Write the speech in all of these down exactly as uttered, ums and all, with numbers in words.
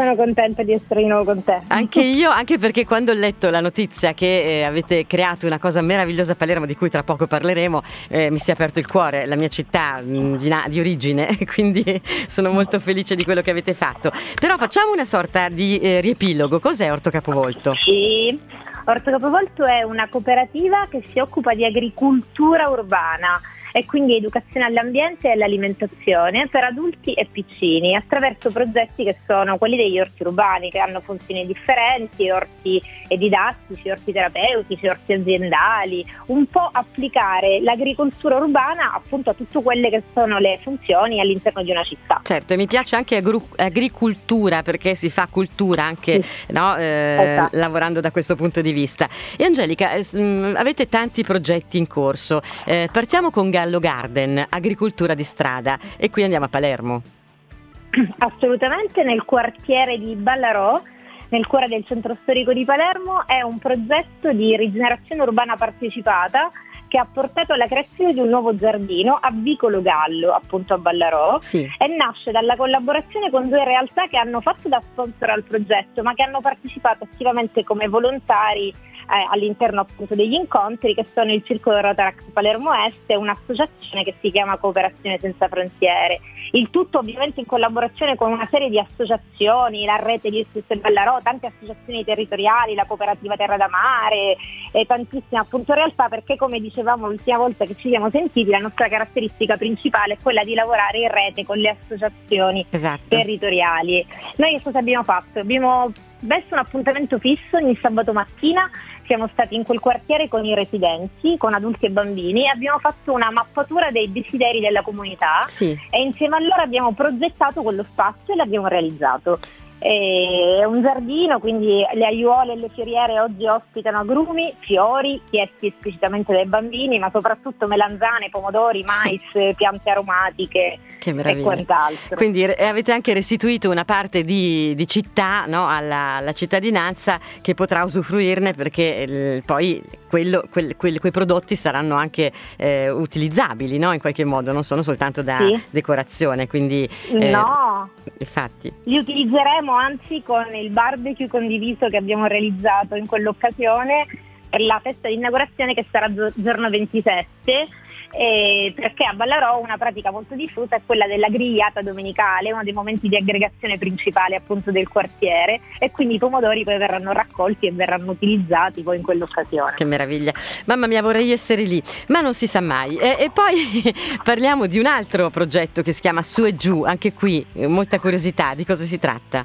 sono contenta di essere di nuovo con te. Anche io, anche perché quando ho letto la notizia che eh, avete creato una cosa meravigliosa a Palermo, di cui tra poco parleremo, eh, mi si è aperto il cuore, la mia città mh, di, na- di origine, quindi sono molto felice di quello che avete fatto. Però facciamo una sorta di eh, riepilogo. Cos'è Orto Capovolto? Sì, Orto Capovolto è una cooperativa che si occupa di agricoltura urbana e quindi educazione all'ambiente e all'alimentazione per adulti e piccini, attraverso progetti che sono quelli degli orti urbani, che hanno funzioni differenti, orti didattici, orti terapeutici, orti aziendali, un po' applicare l'agricoltura urbana appunto a tutte quelle che sono le funzioni all'interno di una città. Certo, e mi piace anche agru- agricoltura, perché si fa cultura anche, sì. no, eh, esatto. lavorando da questo punto di vista. E Angelica, eh, mh, avete tanti progetti in corso. Eh, partiamo con Gallo Garden, agricoltura di strada, e qui andiamo a Palermo. Assolutamente, nel quartiere di Ballarò, nel cuore del centro storico di Palermo, è un progetto di rigenerazione urbana partecipata che ha portato alla creazione di un nuovo giardino a Vicolo Gallo, appunto a Ballarò, sì. e nasce dalla collaborazione con due realtà che hanno fatto da sponsor al progetto, ma che hanno partecipato attivamente come volontari eh, all'interno appunto degli incontri, che sono il Circolo Rotaract Palermo Est e un'associazione che si chiama Cooperazione Senza Frontiere. Il tutto ovviamente in collaborazione con una serie di associazioni, la rete di S S Ballarò, tante associazioni territoriali, la cooperativa Terra da Mare e tantissime appunto realtà, perché come dicevamo l'ultima volta che ci siamo sentiti, la nostra caratteristica principale è quella di lavorare in rete con le associazioni esatto. territoriali. Noi che cosa abbiamo fatto? Abbiamo messo un appuntamento fisso ogni sabato mattina, siamo stati in quel quartiere con i residenti, con adulti e bambini, e abbiamo fatto una mappatura dei desideri della comunità sì. e insieme a loro abbiamo progettato quello spazio e l'abbiamo realizzato. È un giardino, quindi le aiuole e le fioriere oggi ospitano agrumi, fiori chiesti esplicitamente dai bambini, ma soprattutto melanzane, pomodori, mais, piante aromatiche e quant'altro. Quindi avete anche restituito una parte di, di città, no, alla, alla cittadinanza, che potrà usufruirne, perché eh, poi quello, quel, quel, quei prodotti saranno anche eh, utilizzabili, no, in qualche modo, non sono soltanto da sì. decorazione. Quindi eh, no, infatti li utilizzeremo anzi con il barbecue condiviso che abbiamo realizzato in quell'occasione per la festa di inaugurazione, che sarà giorno ventisette, eh, perché a Ballarò una pratica molto diffusa è quella della grigliata domenicale, uno dei momenti di aggregazione principale appunto del quartiere, e quindi i pomodori poi verranno raccolti e verranno utilizzati poi in quell'occasione. Che meraviglia, mamma mia, vorrei essere lì, ma non si sa mai. E, e poi parliamo di un altro progetto che si chiama Su e Giù, anche qui molta curiosità, di cosa si tratta?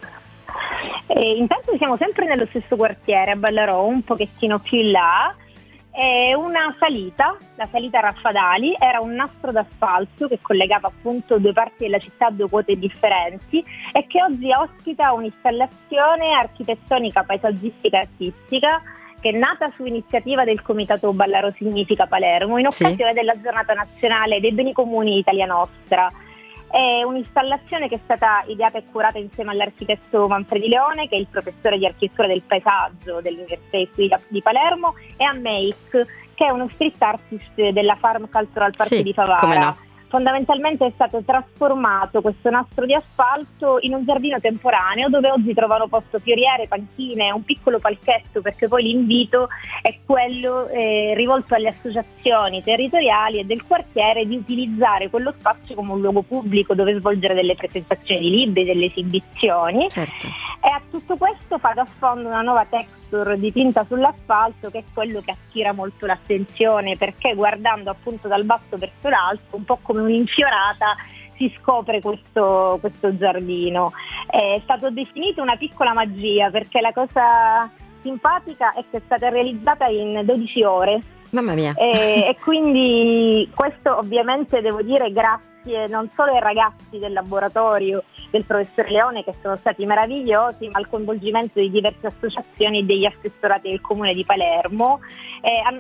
E intanto siamo sempre nello stesso quartiere, a Ballarò, un pochettino più in là. È una salita, la salita Raffadali, era un nastro d'asfalto che collegava appunto due parti della città a due quote differenti, e che oggi ospita un'installazione architettonica, paesaggistica e artistica che è nata su iniziativa del Comitato Ballarò Significa Palermo in occasione sì. della giornata nazionale dei beni comuni di Italia Nostra. È un'installazione che è stata ideata e curata insieme all'architetto Manfredi Leone, che è il professore di architettura del paesaggio dell'Università di Palermo, e a Make, che è uno street artist della Farm Cultural Park sì, di Favara. come no. Fondamentalmente è stato trasformato questo nastro di asfalto in un giardino temporaneo, dove oggi trovano posto fioriere, panchine, un piccolo palchetto, perché poi l'invito è quello eh, rivolto alle associazioni territoriali e del quartiere di utilizzare quello spazio come un luogo pubblico dove svolgere delle presentazioni di libri, delle esibizioni. Certo. E a tutto questo fa da sfondo una nuova texture di tinta sull'asfalto, che è quello che attira molto l'attenzione, perché guardando appunto dal basso verso l'alto, un po' come un'infiorata, si scopre questo, questo giardino. È stato definito una piccola magia, perché la cosa simpatica è che è stata realizzata in dodici ore. Mamma mia. E, e quindi questo ovviamente devo dire grazie non solo ai ragazzi del laboratorio del professor Leone, che sono stati meravigliosi, ma al coinvolgimento di diverse associazioni e degli assessorati del Comune di Palermo. Eh, hanno,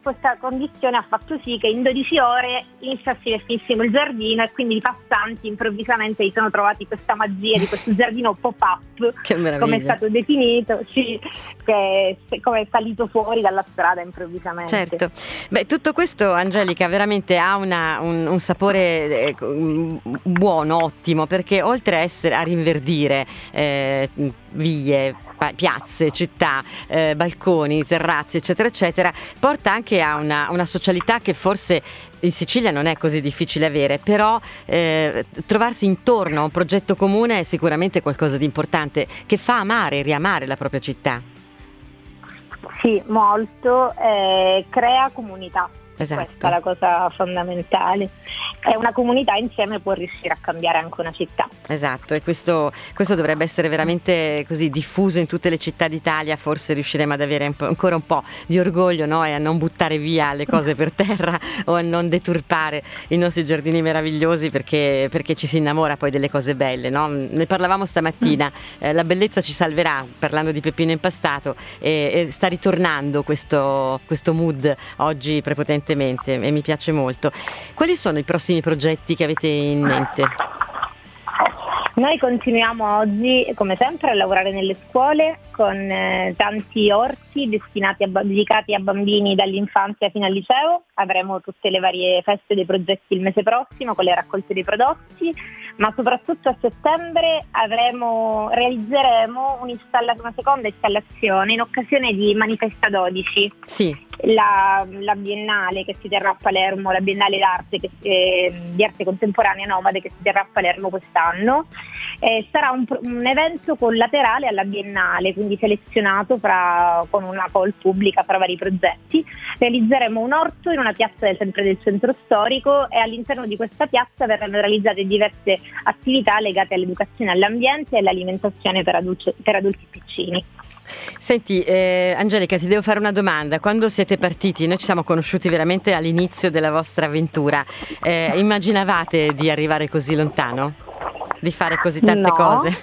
questa condizione ha fatto sì che in dodici ore iniziassimo e finissimo il giardino, e quindi i passanti improvvisamente si sono trovati questa magia di questo giardino pop-up, che meraviglia, come è stato definito, sì, che è, come è salito fuori dalla strada improvvisamente. Certo. Beh, tutto questo, Angelica, veramente ha una, un, un sapore eh, buono, ottimo, perché oltre a essere a rinverdire eh, vie, piazze, città, eh, balconi, terrazzi, eccetera, eccetera, porta anche a una, una socialità che forse in Sicilia non è così difficile avere, però eh, trovarsi intorno a un progetto comune è sicuramente qualcosa di importante, che fa amare e riamare la propria città. Sì, molto, eh, crea comunità. Esatto. Questa è la cosa fondamentale. È una comunità insieme può riuscire a cambiare anche una città. Esatto, e questo, questo dovrebbe essere veramente così diffuso in tutte le città d'Italia. Forse riusciremo ad avere un po', ancora un po' di orgoglio, no? E a non buttare via le cose per terra o a non deturpare i nostri giardini meravigliosi, perché, perché ci si innamora poi delle cose belle, no? Ne parlavamo stamattina, eh, la bellezza ci salverà, parlando di Peppino Impastato, e, e sta ritornando questo, questo mood oggi prepotentemente, e mi piace molto. Quali sono i prossimi progetti che avete in mente? Noi continuiamo oggi, come sempre, a lavorare nelle scuole con eh, tanti orti destinati a, dedicati a bambini dall'infanzia fino al liceo. Avremo tutte le varie feste dei progetti il mese prossimo con le raccolte dei prodotti, ma soprattutto a settembre avremo, realizzeremo una seconda installazione in occasione di Manifesta dodici. Sì. La, la biennale che si terrà a Palermo, la biennale d'arte che, eh, di arte contemporanea Nomade, che si terrà a Palermo quest'anno, eh, sarà un, un evento collaterale alla biennale, quindi selezionato fra, con una call pubblica fra vari progetti. Realizzeremo un orto in una piazza del, sempre del centro storico, e all'interno di questa piazza verranno realizzate diverse attività legate all'educazione all'ambiente e all'alimentazione per adulti, per adulti piccini. Senti, eh, Angelica, ti devo fare una domanda. Quando siete partiti, noi ci siamo conosciuti veramente all'inizio della vostra avventura, eh, immaginavate di arrivare così lontano? Di fare così tante no. cose?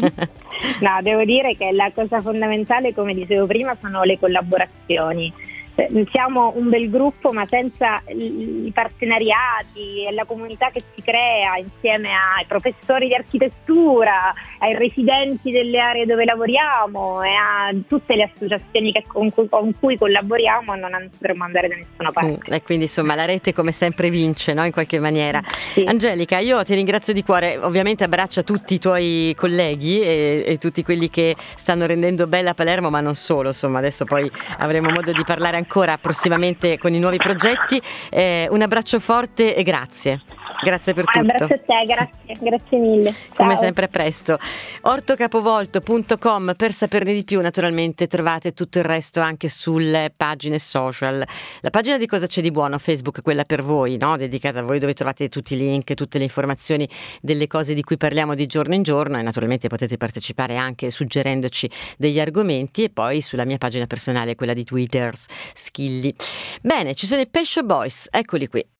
No, devo dire che la cosa fondamentale, come dicevo prima, sono le collaborazioni. Siamo un bel gruppo, ma senza i partenariati e la comunità che si crea insieme ai professori di architettura, ai residenti delle aree dove lavoriamo e a tutte le associazioni che con, cui, con cui collaboriamo, non potremmo andare da nessuna parte. Mm, e quindi insomma la rete come sempre vince, no? In qualche maniera. Sì. Angelica, io ti ringrazio di cuore, ovviamente abbraccia tutti i tuoi colleghi e, e tutti quelli che stanno rendendo bella Palermo, ma non solo, insomma adesso poi avremo modo di parlare ancora prossimamente con i nuovi progetti. Eh, un abbraccio forte e grazie. Grazie per tutto. Un abbraccio a te, grazie, grazie mille. Ciao. Come sempre a presto. ortocapovolto punto com per saperne di più. Naturalmente trovate tutto il resto anche sulle pagine social. La pagina di Cosa c'è di buono, Facebook, quella per voi, no? Dedicata a voi, dove trovate tutti i link, tutte le informazioni delle cose di cui parliamo di giorno in giorno, e naturalmente potete partecipare anche suggerendoci degli argomenti, e poi sulla mia pagina personale, quella di Twitter, Schilli. Bene, ci sono i Pet Shop Boys, eccoli qui.